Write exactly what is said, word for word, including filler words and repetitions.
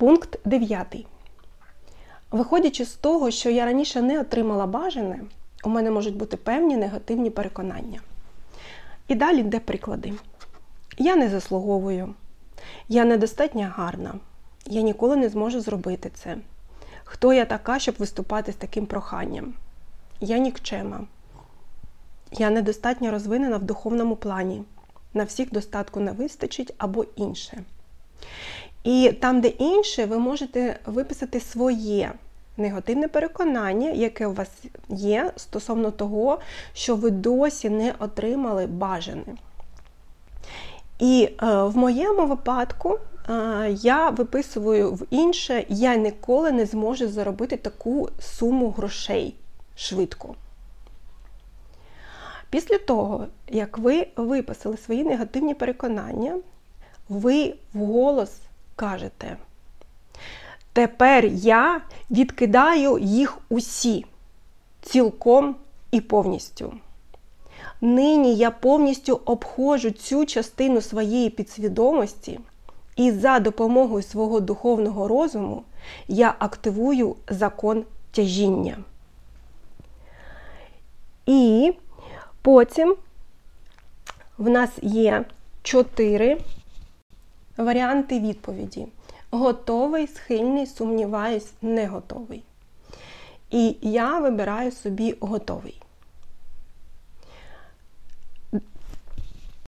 Пункт дев'ятий. Виходячи з того, що я раніше не отримала бажане, у мене можуть бути певні негативні переконання. І далі йде приклади. Я не заслуговую. Я недостатньо гарна. Я ніколи не зможу зробити це. Хто я така, щоб виступати з таким проханням? Я нікчема. Я недостатньо розвинена в духовному плані. На всіх достатку не вистачить або інше. І там, де інше, ви можете виписати своє негативне переконання, яке у вас є стосовно того, що ви досі не отримали бажане. І е, в моєму випадку е, я виписую в інше, я ніколи не зможу заробити таку суму грошей швидко. Після того, як ви виписали свої негативні переконання, ви вголос кажете: тепер я відкидаю їх усі, цілком і повністю. Нині я повністю обходжу цю частину своєї підсвідомості і за допомогою свого духовного розуму я активую закон тяжіння. І потім в нас є чотири варіанти відповіді. Готовий, схильний, сумніваюсь, не готовий. І я вибираю собі готовий.